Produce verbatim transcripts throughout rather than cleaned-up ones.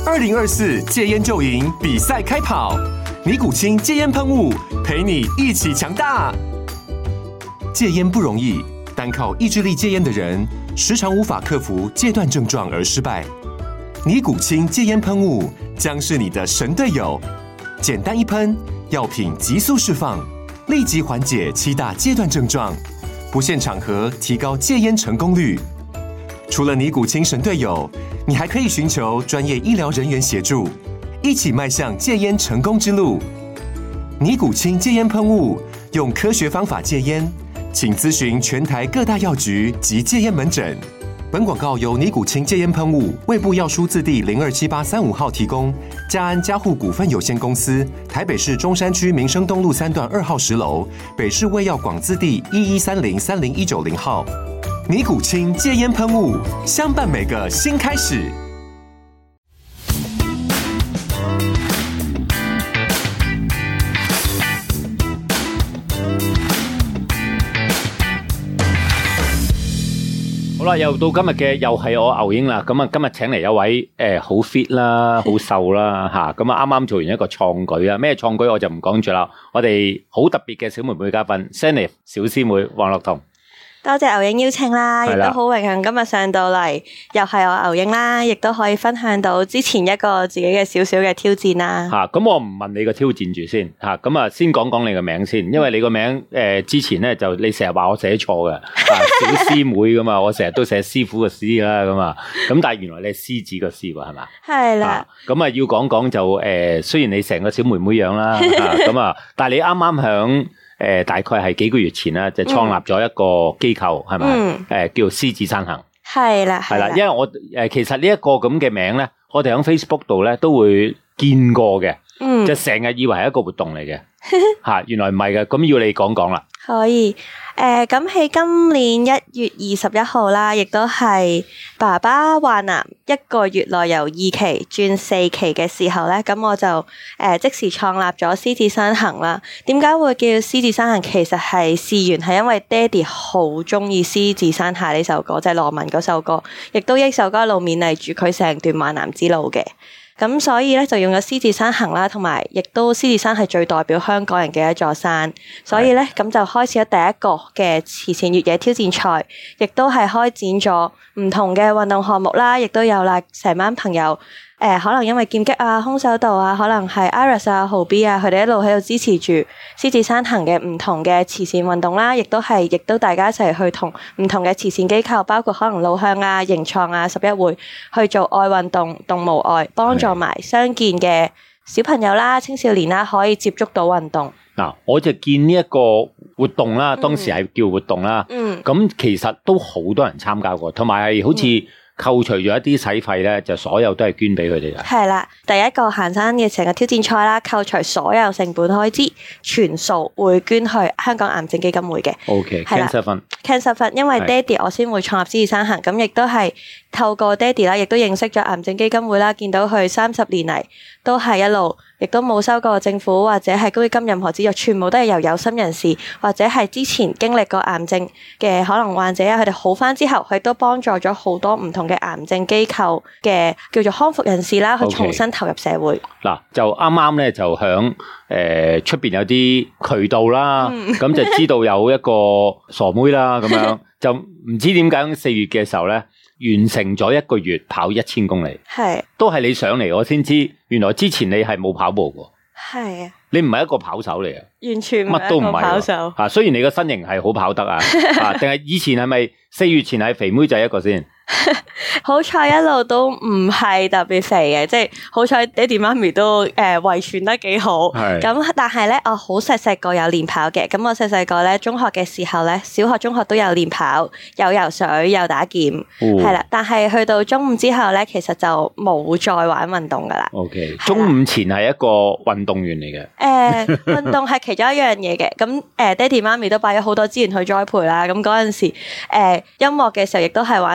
二零二四戒烟就赢比赛开跑，尼古清戒烟喷雾陪你一起强大。戒烟不容易，单靠意志力戒烟的人，时常无法克服戒断症状而失败。尼古清戒烟喷雾将是你的神队友，简单一喷，药品急速释放，立即缓解七大戒断症状，不限场合提高戒烟成功率。除了尼古清神队友，你还可以寻求专业医疗人员协助，一起迈向戒烟成功之路。尼古清戒烟喷雾，用科学方法戒烟，请咨询全台各大药局及戒烟门诊。本广告由尼古清戒烟喷雾、卫部药书字第零二七八三五号提供，嘉安嘉护股份有限公司，台北市中山区民生东路三段二号十楼，北市卫药广字第一一三零三零一九零号。尼古清戒烟喷雾，相伴每个新开始。 好啦，又到今日嘅又係我牛英啦。咁啊，今日請嚟一位誒好 fit 啦，好瘦啦吓。咁啊，啱啱做完一個創舉啊，咩創舉我就唔講住啦。我哋好特別嘅小妹妹嘉賓 Sanif 小師妹黃樂彤。 多謝牛英邀請啦，亦都好榮幸今日上到嚟，又係我牛英啦，亦都可以分享到之前一個自己嘅少少嘅挑戰啦。 吓、啊，咁我唔問你個挑戰住先吓，咁啊先講講你個名先，因為你個名誒、呃、之前咧就你成日話我寫錯嘅，啊小師妹噶嘛，我成日都寫師傅嘅師啦咁啊，咁但係原來你係獅子個獅喎，係嘛？ 係啦。 咁啊要講講就誒、呃，雖然你成個小妹妹樣啦，咁啊，但係你啱啱響。誒、呃，大概係幾個月前啦，就創立咗一個機構，係咪？誒、嗯呃，叫獅子山行。 係啦， 係啦，因為我誒、呃，其實呢一個咁嘅名咧，我哋喺 Facebook 度咧都會見過嘅，嗯，就成日以為係一個活動嚟嘅，吓、啊，原來唔係嘅，咁要你講講啦。 可以，誒、呃，咁喺今年一月二十一號啦，亦都係爸爸患癌一個月內由二期轉四期嘅時候咧，咁我就誒、呃、即時創立咗獅子山行啦。點解會叫獅子山行？其實係事緣係因為爹哋好中意獅子山下呢首歌，即係羅文嗰首歌，亦都一首歌一路勉勵住佢成段萬南之路嘅。咁所以咧就用咗獅子山行啦，同埋亦都獅子山係最代表香港人嘅一座山，所以咧咁就開始咗第一個嘅慈善越野挑戰賽，亦都係開展咗唔同嘅運動項目啦，亦都有啦成班朋友。誒、呃，可能因為劍擊啊、空手道啊，可能係 Iris 啊、豪 B 啊，佢哋一路喺度支持住獅子山行嘅唔同嘅慈善運動啦，亦都係，亦都大家一齊去同唔同嘅慈善機構，包括可能路向啊、盈創啊、十一會去做愛運動、動無愛，幫助埋傷健嘅小朋友啦、青少年啦，可以接觸到運動。 嗱，我就見呢一個活動啦，當時係叫活動啦，嗯，咁其實都好多人參加過，同埋係好似、嗯。扣除咗一啲使費咧，就所有都係捐俾佢哋嘅。係啦， 第一個行山嘅成個挑戰賽啦，扣除所有成本開支，全數會捐去香港癌症基金會嘅。 OK，Cancer Fund，Cancer Fund，因為爹哋我先會創立獅子山行，咁亦都係透過爹哋啦，亦都認識咗癌症基金會啦，見到佢三十年嚟都係一路，亦都冇收過政府或者係公益金任何資助，全部都係由有心人士或者係之前經歷過癌症嘅可能患者啊，佢哋好返之後，佢都幫助咗好多唔同嘅癌症機構嘅叫做康復人士啦，去重新投入社會。 嗱、okay，就啱啱咧就響誒出邊有啲渠道啦，咁、嗯、就知道有一個傻妹啦，咁樣就唔知點解四月嘅時候咧，完成咗一個月跑一千公里，係都係你上嚟我先知，原來之前你係冇跑步嘅，係啊，你唔係一個跑手嚟嘅， 完全乜都唔係跑手啊。雖然你個身形係好跑得啊，啊，定係以前係咪四月前係肥妹仔一個先？ 好彩一路都唔係特別肥嘅，即係好彩爹哋媽咪都誒遺傳得幾好。咁但係咧，我好細細個有練跑嘅。咁我細細個咧，中學嘅時候咧，小學、中學都有練跑，有游水，有打劍，係、哦、啦。但係去到中五之後咧，其實就冇再玩運動噶啦。 OK， 中五前係一個運動員嚟嘅。誒、 呃，運動係其中一樣嘢嘅。咁誒、呃，爹哋媽咪都擺咗好多資源去栽培啦。咁嗰陣時，誒、呃，音樂嘅時候亦都係玩到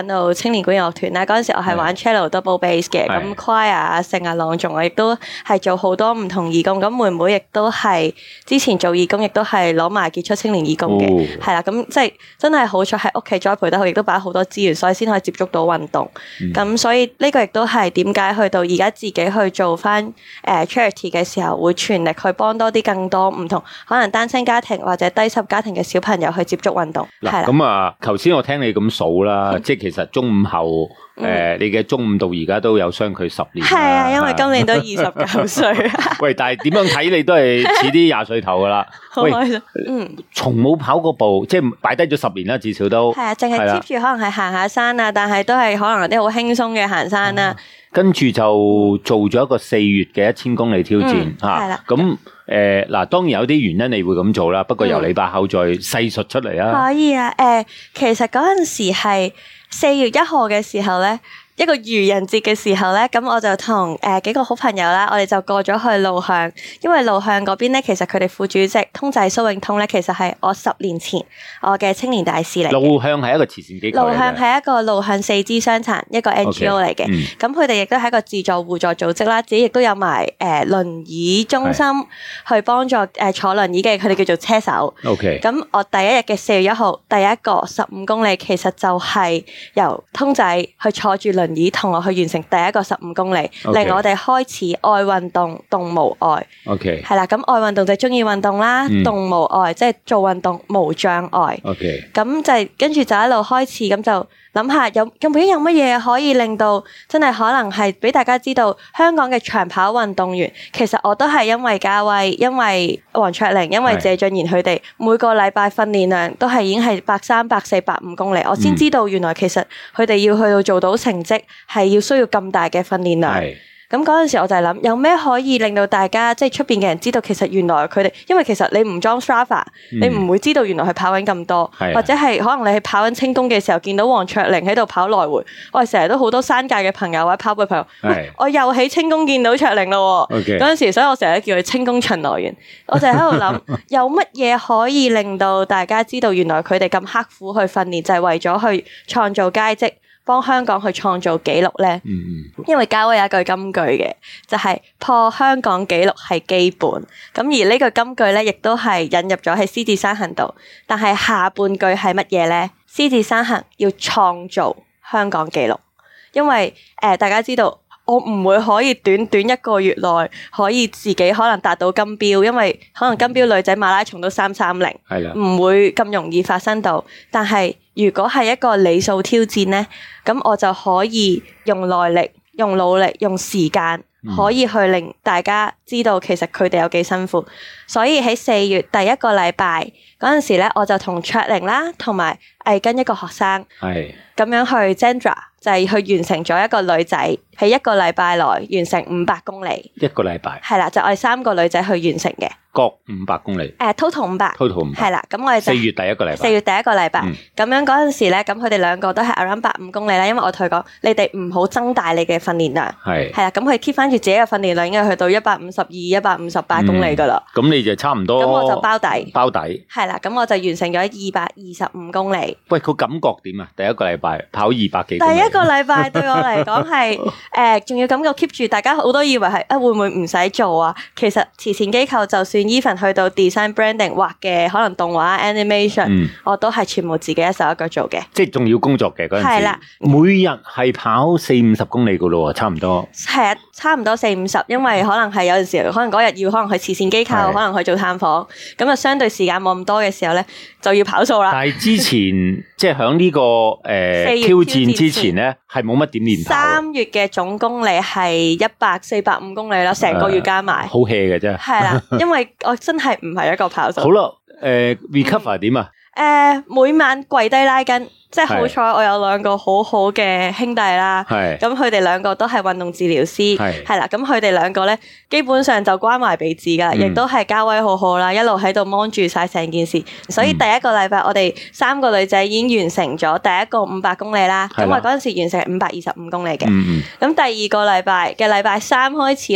青年管樂團啦。嗰陣時我係玩 cello double bass 嘅，咁 choir 啊、聖啊、朗誦我亦都係做好多唔同義工。咁妹妹亦都係之前做義工，亦都係攞埋傑出青年義工嘅，係啦、哦。咁即係真係好彩喺屋企栽培得好，亦都擺好多資源，所以先可以接觸到運動。咁、嗯、所以呢個亦都係點解去到而家自己去做翻誒 charity 嘅時候，會全力去幫多啲更多唔同可能單親家庭或者低收入家庭嘅小朋友去接觸運動。係啦， 咁啊，頭先我聽你咁數啦，嗯、即係其實中五後誒、呃，你嘅中五到而家都有相距十年。 係啊，因為今年都二十九歲。 喂，但係點樣睇你都係似啲廿歲頭噶啦。 好開心。嗯， 從冇跑過步，即係擺低咗十年啦，至少都係啊，淨係 keep 住可能係行下山啊，但係都係可能有啲好輕鬆嘅行山啦。 跟住就做咗一個四月嘅一千公里挑戰吓。係啦。咁誒嗱，當然有啲原因你會咁做啦，不過由你把口再細述出嚟啊。 可以啊，誒、呃，其實嗰陣時係四月一號嘅時候咧。一個愚人節嘅時候咧，咁我就同誒、呃、幾個好朋友啦，我哋就過咗去路向，因為路向嗰邊咧，其實佢哋副主席通仔蘇永通咧，其實係我十年前我嘅青年大使嚟。 路向係一個慈善機構。 路向係一個路向四肢傷殘一個 N G O 嚟嘅，咁佢哋亦都係一個自助互助組織啦，自己亦都有埋誒輪椅中心去幫助誒、呃、坐輪椅嘅，佢哋叫做車手。 OK。咁我第一日嘅四月一號，第一個十五公里，其實就係由通仔去坐住輪椅同我去完成第一個十五公里， Okay. 令我哋開始愛運動，動無礙。 OK， 係啦，咁愛運動就係中意運動啦，嗯、動無礙即係做運動無障礙。 OK， 咁就係跟住就一路開始，咁就諗下有究竟有乜嘢可以令到真係可能係俾大家知道香港嘅長跑運動員，其實我都係因為嘉威、因為黃卓玲、因為謝俊賢佢哋每個禮拜訓練量都係已經係百三、百四、百五公里，我先知道原來其實佢哋要去到做到成績係要需要咁大嘅訓練量。咁嗰陣時我就係諗有咩可以令到大家即係出邊嘅人知道，其實原來佢哋，因為其實你唔裝 Strava，嗯、你唔會知道原來佢跑緊咁多，的或者係可能你去跑緊清宮嘅時候見到黃卓玲喺度跑來回，我哋成日都好多山界嘅朋友或者跑步嘅朋友，的我又喺清宮見到卓玲咯。嗰陣 Okay. 時，所以我成日都叫佢清宮巡邏員。我就喺度諗有乜嘢可以令到大家知道原來佢哋咁刻苦去訓練，就係、是、為咗去創造佳績。幫香港去創造紀錄咧，嗯、因為嘉威有一句金句嘅，就係、是、破香港紀錄係基本。咁而呢句金句咧，亦都係引入咗喺獅子山行度。但係下半句係乜嘢咧？獅子山行要創造香港紀錄，因為誒、呃、大家知道。我唔會可以短短一個月內可以自己可能達到金標，因為可能金標女仔馬拉松都三三零，唔會咁容易發生到。但係如果係一個里數挑戰呢，咁我就可以用耐力、用努力、用時間，可以去令大家知道其實佢哋有幾辛苦。所以喺四月第一個禮拜嗰陣時咧，我就同卓玲啦，同埋藝根一個學生，係咁樣去 Zandra。就係去完成咗一個女仔喺一個禮拜內完成五百公里，一個禮拜係啦，就我哋三個女仔去完成嘅，各五百公里，誒 total 五百，total 五百係啦，咁我哋四月第一個禮拜，四月第一個禮拜，咁、嗯、樣嗰陣時咧，咁佢哋兩個都係 around 百五公里啦，因為我同佢講，你哋唔好增大你嘅訓練量，係係啦，咁佢 keep 翻住自己嘅訓練量，應該去到一百五十二、一百五十八公里噶啦，咁、嗯、你就差唔多，咁我就包底，包底係啦，咁我就完成咗二百二十五公里。喂，個感覺點啊？第一個禮拜跑二百幾公里，第一個禮拜對我嚟講係誒，仲要感覺 keep 住，大家好多以為係啊，會唔會唔使做啊？其實慈善機構就算 even 去到 design branding 畫嘅可能動畫 animation，、嗯、我都係全部自己一手一腳做嘅，即係仲要工作嘅嗰陣時。係啦，每日係跑四五十公里噶咯，差唔多。係啊，差唔多四五十，因為可能係有陣時，可能嗰日要可能去慈善機構，的可能去做探訪，咁啊相對時間冇咁多嘅時候咧，就要跑數啦。但係之前即係響呢個誒、呃、挑戰之前咧，係冇乜點練跑。三月嘅總公里係一百四百五公里啦，成個月加埋。好 hea 嘅啫。係啦，因為我真係唔係一個跑手。好啦，誒、呃、recover 點啊？誒、呃，每晚跪低拉筋。即係好彩，我有兩個好好嘅兄弟啦。係咁，佢哋兩個都係運動治療師。係係啦，咁佢哋兩個咧，基本上就關懷備至噶，亦都係嘉威好好啦，一路喺度 mon 住晒成件事。所以第一個禮拜，我哋三個女仔已經完成咗第一個五百公里啦。咁我嗰陣時完成係五百二十五公里嘅。咁第二個禮拜嘅禮拜三開始咧，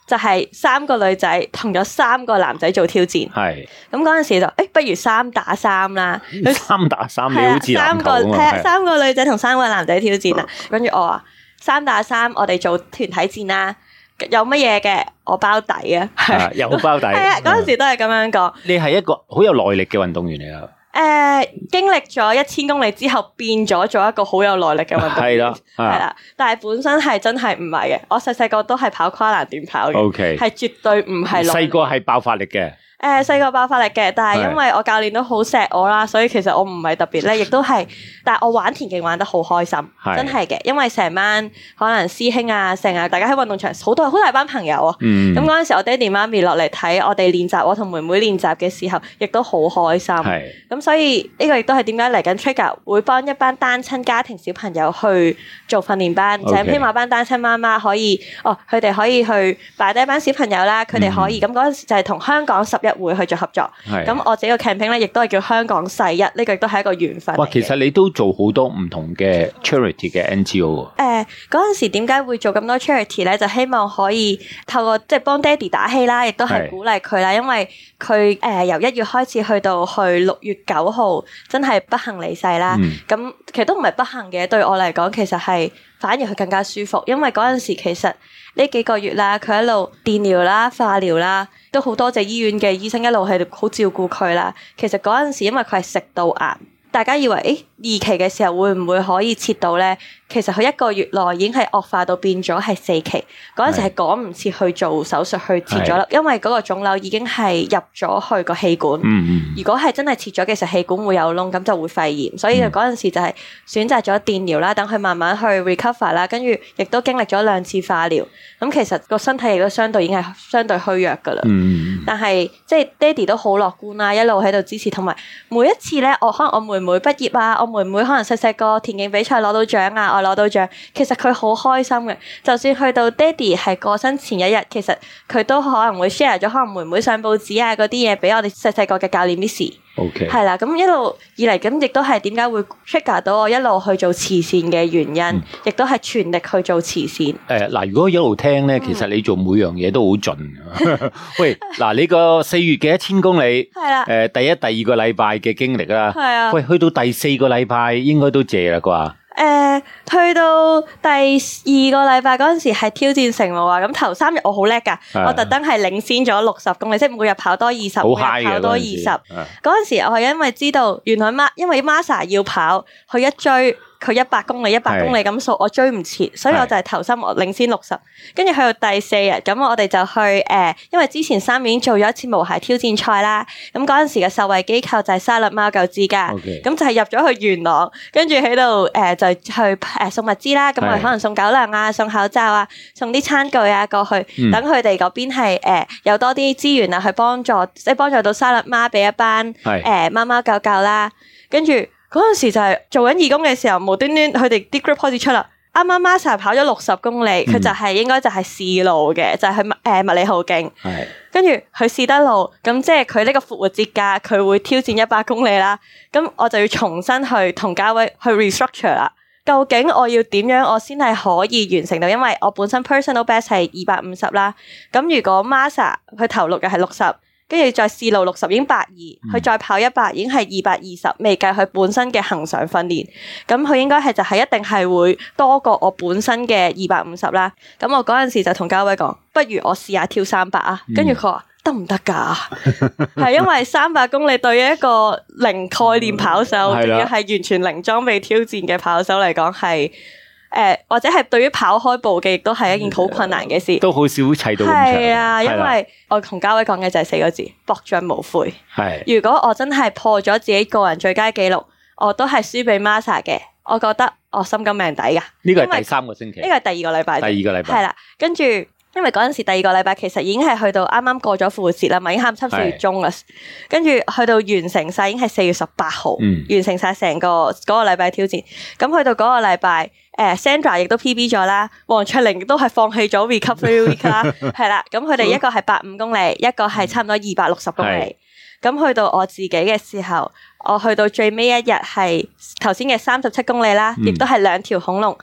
就係三個女仔同咗三個男仔做挑戰。 係咁嗰陣時就誒，不如三打三啦。 三打三，你好似三個係啊，三個女仔同三個男仔挑戰啊。跟住我話三打三，我哋做團體戰啦。有乜嘢嘅，我包底啊。 係有包底。係啊，嗰陣時都係咁樣講。 你係一個好有耐力嘅運動員嚟噶。 誒、呃，經歷咗一千公里之後，變咗做一個好有耐力嘅運動員，係啦，係啦，但係本身係真係唔係嘅。我細細個都係跑跨欄短跑嘅，OK，係絕對唔係。 細個係爆發力嘅。 誒，細個爆發力嘅，但係因為我教練都好錫我啦，所以其實我唔係特別咧，亦都係，但係我玩田徑玩得好開心，真係嘅，因為成班可能師兄啊，成日大家喺運動場好多好大班朋友啊，咁嗰陣時我爹哋媽咪落嚟睇我哋練習，我同妹妹練習嘅時候，亦都好開心，咁所以呢個亦都係點解嚟緊 Trigger 會幫一班單親家庭小朋友去做訓練班，就係希望班單親媽媽可以，哦，佢哋可以去擺低一班小朋友啦，佢哋可以，咁嗰陣時就係同香港十一會去做合作，咁我自己個 campaign 咧，亦都係叫香港世一，呢個亦都係一個緣分。哇， 其實你都做好多唔同嘅 charity 嘅 N G O。 誒，嗰陣時點解會做咁多 charity 咧？就希望可以透過即係幫爹哋打氣啦，亦都係鼓勵佢啦。因為佢誒由一月開始去到去六月九號，真係不幸離世啦。咁、嗯、其實都唔係不幸嘅，對我嚟講，其實係反而佢更加舒服，因為嗰陣時其實呢幾個月啦，佢一路電療啦、化療啦。都好多謝醫院嘅醫生一路喺度好照顧佢啦。其實嗰陣時因為佢係食道癌，大家以為誒二期嘅時候會唔會可以切到咧？其實佢一個月內已經係惡化到變咗係四期，嗰陣時係趕唔切去做手術去切咗啦，因為嗰個腫瘤已經係入咗去個氣管。嗯嗯。如果係真係切咗嘅時候，氣管會有窿，咁就會肺炎，所以嗰陣時就係選擇咗電療啦，等佢慢慢去 recover 啦，跟住亦都經歷咗兩次化療。咁其實個身體亦都相對已經係相對虛弱噶啦。嗯。但係即係爹哋都好樂觀啦，一路喺度支持，同埋每一次咧，我可能我妹妹畢業啊，我妹妹可能細細個田徑比賽攞到獎啊。攞到獎，其實佢好開心嘅。就算去到爹哋係過身前一日，其實佢都可能會 share 咗可能妹妹上報紙啊嗰啲嘢俾我哋細細個嘅教練 Miss。OK。係啦，咁一路以嚟咁亦都係點解會 trigger 到我一路去做慈善嘅原因，亦都係全力去做慈善。誒、 呃、嗱，如果一路聽咧，其實你做每樣嘢都好盡。喂，嗱，你個四月嘅一千公里，係啦，誒、呃，第一、第二個禮拜嘅經歷啦，係啊。喂，去到第四個禮拜應該都謝啦啩？ 誒、呃，去到第二個禮拜嗰陣時係挑戰成路啊！咁頭三日我好叻噶，我特登係領先咗六十公里，即係每日跑多二十，每日跑多二十。嗰陣時我係因為知道原來媽，因為 Masa 要跑，佢一追。佢一百公里，一百公里咁數，我追唔切，所以我就係頭三我領先六十，跟住去到第四日，咁我哋就去誒、呃，因為之前三年做咗一次無鞋挑戰賽啦，咁嗰陣時嘅受惠機構就係沙律貓狗之家，咁、okay. 就係入咗去元朗，跟住喺度誒就去誒、呃、送物資啦，咁我哋可能送狗糧啊，送口罩啊，送啲餐具啊過去，等佢哋嗰邊係誒有多啲資源啊，去幫助即係幫助到沙律貓俾一班誒、呃、貓貓狗狗啦，跟住。嗰陣時就係做緊義工嘅時候，無端端佢哋啲 group 開始出啦。啱啱 Masa 跑咗六十公里，佢、嗯、就係、是、應該就係試路嘅，就係、是、去誒麥理浩徑。係跟住佢試得路，咁即係佢呢個復活節假，佢會挑戰一百公里啦。咁我就要重新去同嘉威去 restructure 啦。究竟我要點樣我先係可以完成到？因為我本身 personal best 係二百五十啦。咁如果 Masa 佢頭六日係六十。跟住再試路六十已經百二，佢再跑一百已經係二百二十，未計佢本身嘅恆常訓練，咁佢應該係就係一定係會多過我本身嘅二百五十啦。咁我嗰陣時就同嘉威講，不如我試下跳三百啊。跟住佢話得唔得㗎？係因為三百公里對於一個零概念跑手，仲要係完全零裝備挑戰嘅跑手嚟講係。誒、呃，或者係對於跑開步嘅，亦都係一件好困難嘅事， 都好少砌到咁長。 係啊，因為我同嘉威講嘅就係四個字：搏盡無悔。係，如果我真係破咗自己個人最佳紀錄，我都係輸俾 Masa 嘅，我覺得我心甘命抵噶。呢個係第三個星期， 呢個係第二個禮拜， 第二個禮拜係啦，跟住。因為嗰陣時第二個禮拜其實已經係去到啱啱過咗復活節啦，咪已經啱啱四月中啦，跟住去到完成晒已經係四月十八號，完成晒成個嗰個禮拜挑戰。咁去到嗰個禮拜，誒 Sandra 亦都 P B 咗啦，黃卓玲亦都係放棄咗 recovery week 啦，係啦。咁佢哋一個係百五公里，一個係差唔多二百六十公里。咁去到我自己嘅時候，我去到最尾一日係頭先嘅三十七公里啦，亦都係兩條恐龍。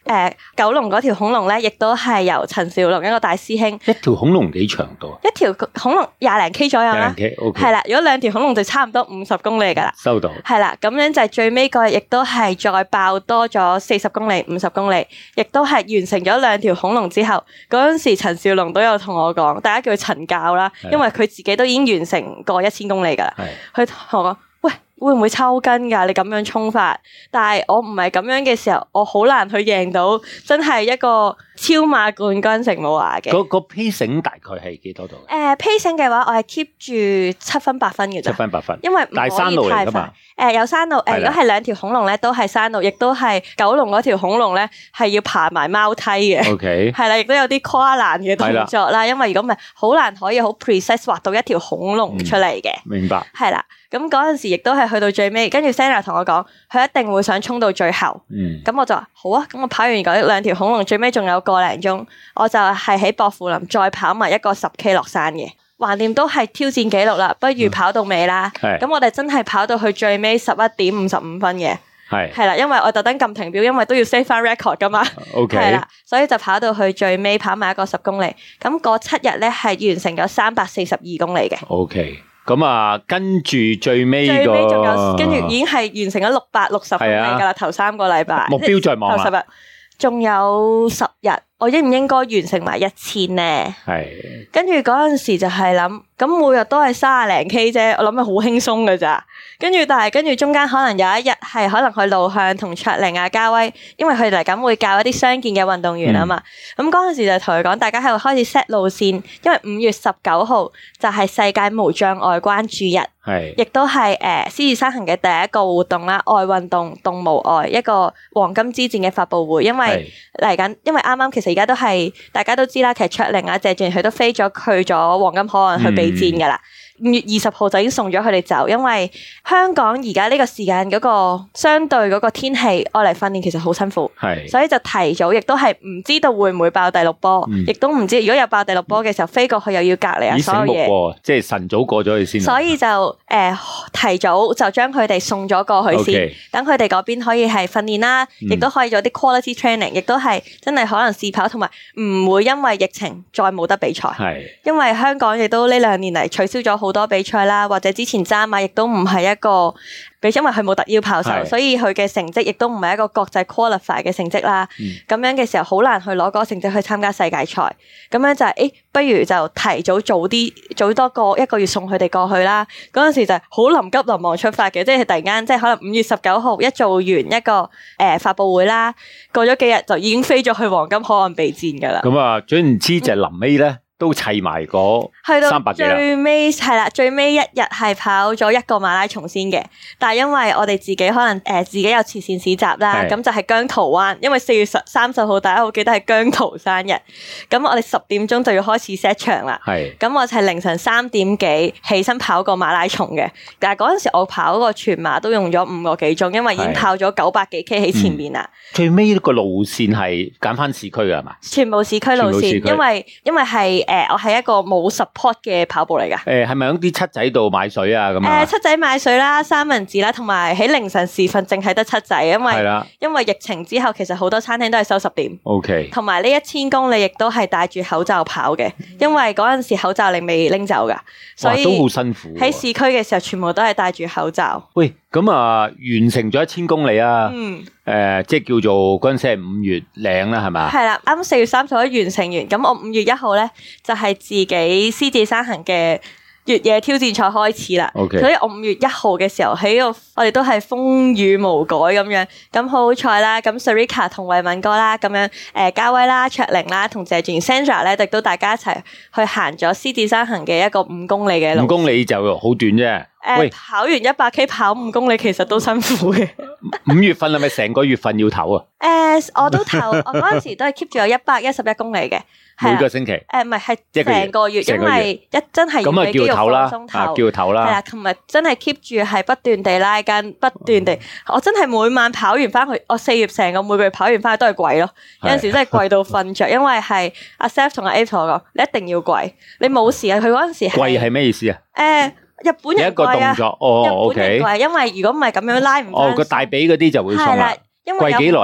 誒九龍嗰條恐龍咧，亦都係由陳兆龍一個大師兄。 一條恐龍幾長度啊？ 一條恐龍廿零 K 左右啦。 廿零 K， OK。 係啦，如果兩條恐龍就差唔多五十公里噶啦。 收到。 係啦，咁樣就係最尾嗰日，亦都係再爆多咗四十公里、五十公里，亦都係完成咗兩條恐龍之後，嗰陣時陳兆龍都有同我講，大家叫佢陳教啦，因為佢自己都已經完成過一千公里噶啦。佢同我講：喂，會唔會抽筋㗎？你咁樣衝法，但係我唔係咁樣嘅時候，我好難去贏到真係一個超馬冠軍成冇話嘅。 嗰個 pacing 大概係幾多度？ 誒 pacing 嘅話，我係 keep 住七分八分嘅啫。 七分八分， 因為唔可以太快。誒有山路，誒如果係兩條恐龍咧，都係山路，亦都係九龍嗰條恐龍咧，係要爬埋貓梯嘅。 OK， 係啦，亦都有啲跨欄嘅動作啦。因為如果唔係，好難可以好 precise 畫到一條恐龍出嚟嘅。 明白。 係啦，咁嗰陣時亦都係去到最尾，跟住 Sandra 同我講，佢一定會想衝到最後。嗯。咁我就話好啊，咁我跑完嗰兩條恐龍，最尾仲有個零鐘，我就係喺薄扶林再跑埋一個十 K 落山嘅。橫掂都係挑戰紀錄啦，不如跑到尾啦。咁、嗯、我哋真係跑到去最尾十一點五十五分嘅。係係啦，因為我特登撳停表，因為都要 save 翻 record 噶嘛。OK。係啦，所以就跑到去最尾，跑埋一個十公里。咁嗰七日咧係完成咗三百四十二公里嘅。OK。 咁啊，跟住最尾、 那個、最尾仲有，跟住已經係完成咗六百六十公里噶啦。頭三個禮拜目標在望啦。頭十日， 仲有十日。我應唔應該完成埋一千呢？係，跟住嗰陣時就係諗，咁每日都係三十零 K 啫，我諗係好輕鬆㗎咋。跟住但係跟住中間可能有一日係可能去路向同卓玲啊、嘉威，因為佢哋嚟緊會教一啲傷健嘅運動員啊嘛。咁嗰陣時就同佢講，大家喺度開始 set 路線，因為五月十九號就係世界無障礙關注日，係，亦都係誒獅子山行嘅第一個活動啦，愛運動，動無礙，一個黃金之戰嘅發佈會，因為嚟緊，因為啱啱其實而家都係大家都知啦，其實卓玲啊、謝俊佢都飛咗去咗黃金海岸去備戰噶啦。五月二十號就已經送咗佢哋走，因為香港而家呢個時間嗰個相對嗰個天氣，我嚟訓練其實好辛苦，係，所以就提早，亦都係唔知道會唔會爆第六波，亦都唔知如果有爆第六波嘅時候，飛過去又要隔離啊，所有嘢， 即係晨早過咗去先， 所以就誒、呃、提早就將佢哋送咗過去先，等佢哋嗰邊可以係訓練啦，亦、嗯、都可以做啲 quality training，亦都係真係可能試跑，同埋唔會因為疫情再冇得比賽，係，因為香港亦都呢兩年嚟取消咗好多比賽啦，或者之前渣馬亦都唔係一個，因為佢冇特邀跑手，所以佢嘅成績亦都唔係一個國際 qualify 嘅成績啦。咁、嗯、樣嘅時候好難去攞嗰個成績去參加世界賽。咁樣就係、是、誒，不如就提早早啲，早多個一個月送佢哋過去啦。嗰陣時就係好臨急臨忙出發嘅，即係突然間，即係可能五月十九號一做完一個誒、呃、發佈會啦，過咗幾日就已經飛咗去黃金海岸備戰噶啦。 咁啊，總言之就臨尾咧。都砌埋嗰三百幾啦， 最尾係啦，最尾一日係跑咗一個馬拉松先嘅，但係因為我哋自己可能誒、呃、自己有慈善市集啦，咁就係姜濤灣，因為四月三十號大家好記得係姜濤生日，咁我哋十點鐘就要開始 set 場啦，咁我就係凌晨三點幾起身跑個馬拉松嘅，但係嗰陣時我跑個全馬都用咗五個幾鐘，因為已經跑咗九百幾 K 喺前面啦、嗯。 最尾呢個路線係揀翻市區㗎係嘛？ 全部市區路線，因為因為係。誒、呃，我係一個冇 support 嘅跑步嚟噶。誒、 呃，係咪喺啲七仔度買水啊？咁啊？ 誒，七仔買水啦，三文治啦，同埋喺凌晨時分淨係得七仔，因為因為疫情之後，其實好多餐廳都係收十點。O K。同埋呢一千公里亦都係戴住口罩跑嘅，因為嗰陣時口罩你未拎走噶，所以都好辛苦。 喺市區嘅時候，全部都係戴住口罩。 喂，咁啊，完成咗一千公里啊！嗯。誒、呃，即係叫做嗰陣時係五月零啦，係嘛？係啦，啱四月三十號完成完，咁我五月一號咧就係、是、自己獅子山行嘅越野挑戰賽開始啦。Okay. 所以我五月一號嘅時候喺度，我哋都係風雨無改咁樣，咁好好彩啦。咁 Sarika 同慧敏哥啦，咁樣誒嘉威啦、卓玲啦同謝俊 Sandra 咧，亦都大家一齊去行咗獅子山行嘅一個五公里嘅路。 五公里就好短啫。 誒、呃，跑完一百 K 跑五公里其實都辛苦嘅。 五月份係咪成個月份要唞啊？ 誒、呃，我都唞，我嗰陣時都係 keep 住有一百一十一公里嘅。 每個星期？ 誒，唔係，係成個月，因為一真係要俾肌肉放鬆唞， 叫唞啦。係啦，琴日真係 keep 住係不斷地拉筋，不斷地，我真係每晚跑完翻去，我四月成個每個月跑完翻去都係跪咯。有陣時真係跪到瞓着，因為係阿 Seth 同阿 A 同我講，你一定要跪，你冇事啊。佢嗰陣時跪係咩意思啊？ 誒。日本人跪啊， 一個動作哦， 日本人跪，因為如果唔係咁樣拉唔翻。 哦，個大髀嗰啲就會鬆啦。跪幾耐啊？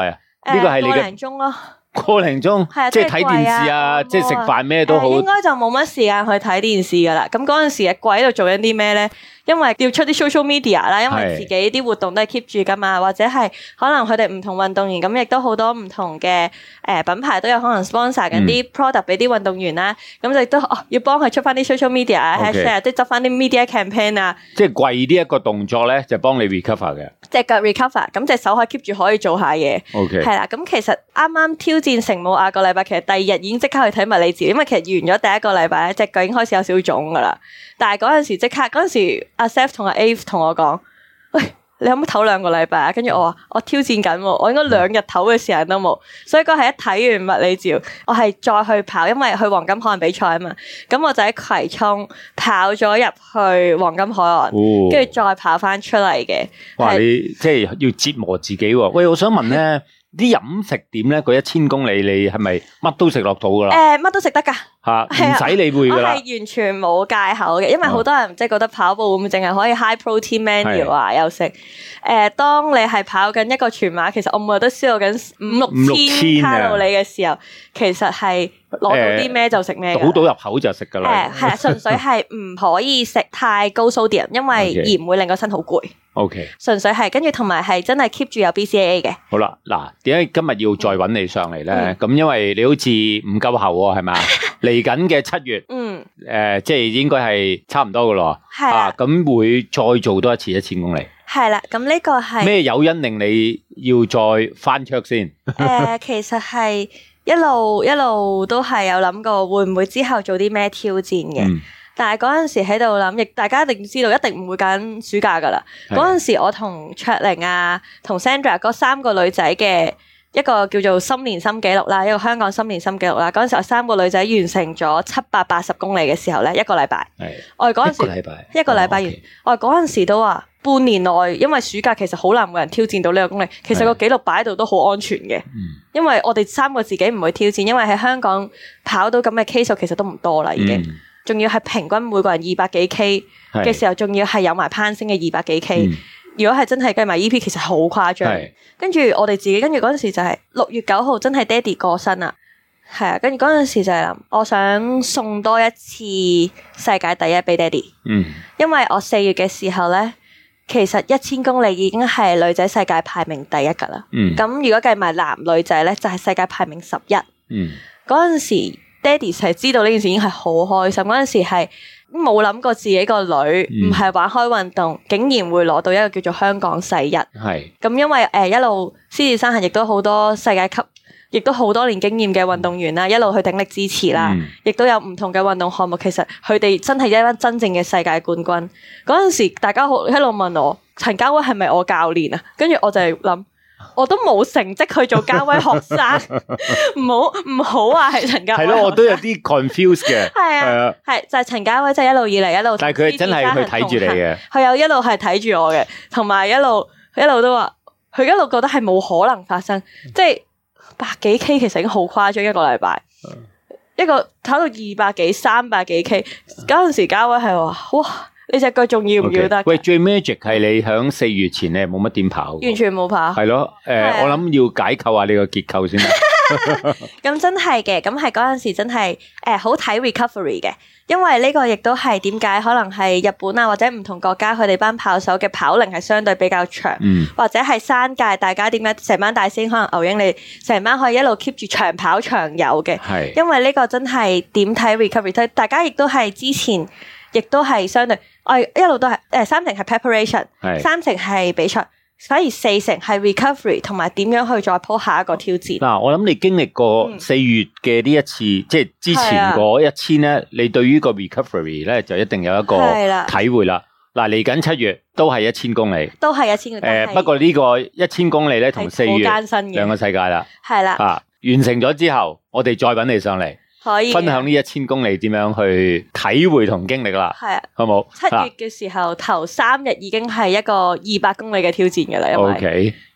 呢個係你嘅個零鐘咯。 個零鐘， 係啊， 即係睇電視啊，即係食飯咩都好。 應該就冇乜時間去睇電視噶啦。咁嗰陣時嘅鬼喺度做緊啲咩咧？因為要出啲 social media 啦，因為自己啲活動都係 keep 住噶嘛，或者係可能佢哋唔同運動員咁，亦都好多唔同嘅誒品牌都有可能 sponsor 緊啲 product 俾啲運動員啦。咁亦都哦要幫佢出翻啲 social media 啊 hashtag，即係執翻啲 media campaign 啊。 即係跪呢一個動作咧，就幫你 recover 嘅。 隻腳 recover， 咁隻手可以 keep 住可以做下嘢。 OK， 係啦。咁其實啱啱挑戰成武亞個禮拜，其實第二日已經即刻去睇物理治療，因為其實完咗第一個禮拜咧，隻腳已經開始有少少腫噶啦。但係嗰陣時即刻，嗰陣時阿 Seth 同阿 A 同我講，喂，你可唔可以唞兩個禮拜啊？跟住我話我挑戰緊，我應該兩日唞嘅時間都冇，所以嗰係一睇完物理治療，我係再去跑，因為去黃金海岸比賽啊嘛。咁我就喺葵涌跑咗入去黃金海岸，跟住、哦、再跑翻出嚟嘅。 哇！你即係要折磨自己喎。喂，我想問咧。啲飲食點咧？嗰一千公里你係咪乜都食落肚噶啦？ 誒，乜都食得噶吓，唔使理會噶啦。 我係完全冇戒口嘅，因為好多人即係覺得跑步會唔會淨係可以 high protein menu 啊，又食誒。當你係跑緊一個全馬，其實我每日都消耗緊五六千卡路里嘅時候，其實係攞到啲咩就食咩， 倒到入口就食噶啦。 誒，係啊，純粹係唔可以食太高 sodium，因為鹽會令個身好攰。 O K， 純粹係跟住同埋係真係 keep 住有 B C A A 嘅。 好啦，嗱，點解今日要再揾你上嚟咧？咁、嗯、因為你好似唔夠喉喎，係咪？嚟緊嘅七月，嗯，誒、呃，即係應該係差唔多噶咯。係啊，咁、啊、會再做多一次一千公里。 係啦，咁呢個係咩誘因令你要再翻桌先？誒、 呃，其實係一路一路都係有諗過，會唔會之後做啲咩挑戰嘅？嗯，但係嗰陣時喺度諗，亦大家一定知道，一定唔會揀暑假噶啦。嗰陣時我同卓玲啊、同 Sandra 嗰三個女仔嘅一個叫做新年新紀錄啦，一個香港新年新紀錄啦。嗰陣時我三個女仔完成咗七百八十公里嘅時候咧，一個禮拜。係。我哋嗰陣時一個禮拜一個禮拜完，哦 okay. 我哋嗰陣時都話半年內，因為暑假其實好難冇人挑戰到呢個公里。其實個紀錄擺喺度都好安全嘅，因為我哋三個自己唔會挑戰，因為喺香港跑到咁嘅 K 數其實都唔多啦，已經。嗯，仲要係平均每個人二百幾 K 嘅時候，仲要係有埋攀升嘅二百幾 K。嗯，如果係真係計埋 E P，其實好誇張。跟住我哋自己，跟住嗰陣時就係六月九號，真係爹哋過身啦。係啊，跟住嗰陣時就係諗，我想送多一次世界第一俾爹哋。嗯，因為我四月嘅時候咧，其實一千公里已經係女仔世界排名第一噶啦。嗯，咁如果計埋男女仔咧，就係世界排名十一。嗯，嗰陣時。爹哋係知道呢件事已經係好開心，嗰陣時係冇諗過自己個女唔係玩開運動，嗯，竟然會攞到一個叫做香港世一。係咁，因為誒、呃、一路獅子山下亦都好多世界級，亦都好多年經驗嘅運動員啦，一路去鼎力支持啦，亦、嗯、都有唔同嘅運動項目。其實佢哋真係一班真正嘅世界冠軍。嗰陣時大家好一路問我陳家威係咪我教練啊？跟住我就係諗。我都冇成績去做家威學生，唔好唔好話係陳家威。係咯， 我都有啲 confused 嘅。係啊，係就係陳家威，即係一路以嚟一路。 但係佢真係去睇住你嘅， 佢有一路係睇住我嘅，同埋一路一路都話，佢一路覺得係冇可能發生，即係百幾 K 其實已經好誇張一個禮拜，一個跑到二百幾、三百幾 K，嗰陣時家威係話哇。你隻腳仲要唔要得？Okay. 喂，最 magic 係你響四月前咧冇乜點跑， 完全冇跑。 係咯，誒、呃，我諗要解構下你個結構先啦。 咁真係嘅，咁係嗰陣時真係誒、呃、好睇 recovery 嘅，因為呢個亦都係點解可能係日本啊或者唔同國家佢哋班跑手嘅跑齡係相對比較長，嗯、或者係山界大家點解成班大師兄可能牛英你成班可以一路 keep 住長跑長有嘅，係因為呢個真係點睇 recovery， 大家亦都係之前。亦都係相對，我一路都係誒三成係 preparation，三成係比賽，反而四成係 recovery 同埋點樣去再鋪下一個挑戰。嗱， 我諗你經歷過四月嘅呢一次，嗯、即係之前嗰一千咧，你對於個 recovery 咧就一定有一個體會啦。嗱，嚟緊七月都係一千公里， 都係一千。誒、 呃，不過呢個一千公里咧同四月兩個世界啦。 係啦， 啊，完成咗之後，我哋再揾你上嚟。 可以分享呢一千公里點樣去體會同經歷啦，係啊，好冇？ 七月嘅時候頭三日已經係一個二百公里嘅挑戰嘅啦，因為 OK，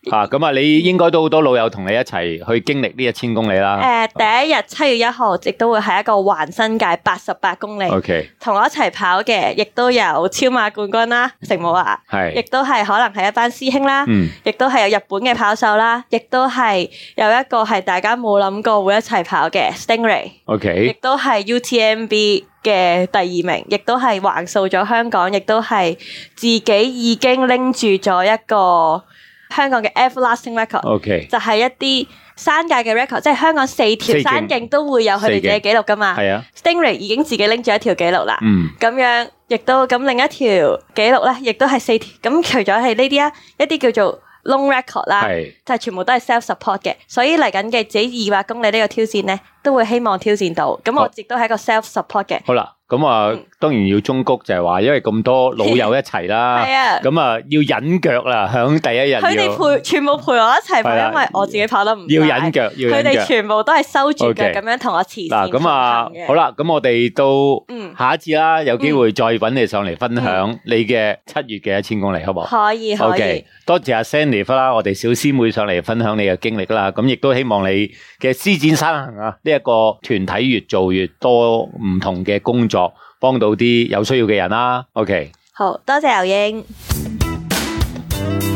啊，咁啊，你應該都好多老友同你一齊去經歷呢一千公里啦。 誒、呃，第一日七月一號，亦都會係一個環新界八十八公里。 OK， 同我一齊跑嘅，亦都有超馬冠軍啦，成武華， 係， 亦都係可能係一班師兄啦， 嗯， 亦都係有日本嘅跑手啦，亦都係有一個係大家冇諗過會一齊跑嘅 Stingray， OK， 亦都係 U T M B 嘅第二名，亦都係橫掃咗香港，亦都係自己已經拎住咗一個香港嘅 everlasting record，OK， 就係一啲山界嘅 record， 即係香港四條山徑都會有佢哋自己紀錄噶嘛。係啊 ，Stingray 已經自己拎住一條紀錄啦。嗯，咁樣亦都咁另一條紀錄咧，亦都係四條。咁除咗係呢啲啊，一啲叫做 long record 啦，就係全部都係 self support 嘅。所以嚟緊嘅自己二百公里呢個挑戰咧，都會希望挑戰到。咁我亦都係一個 self support 嘅。 好啦。咁啊，嗯、當然要忠告就係話，因為咁多老友一齊啦，咁啊要忍腳啦，響第一日。佢哋陪全部陪我一齊跑，因為我自己跑得唔要忍腳，要忍腳。佢哋全部都係收住腳咁樣同我前線同行嘅。嗱，咁啊， 好啦，咁我哋到下一次啦，有機會再揾你上嚟分享你嘅七月嘅一千公里，好唔好？ 可以，可以。 Okay, 多謝阿 Sandy 啦，我哋小師妹上嚟分享你嘅經歷啦，咁亦都希望你嘅施展山行啊，呢一個團體越做越多唔同嘅工作。幫到啲有需要嘅人啦 ，OK。 好多謝牛英。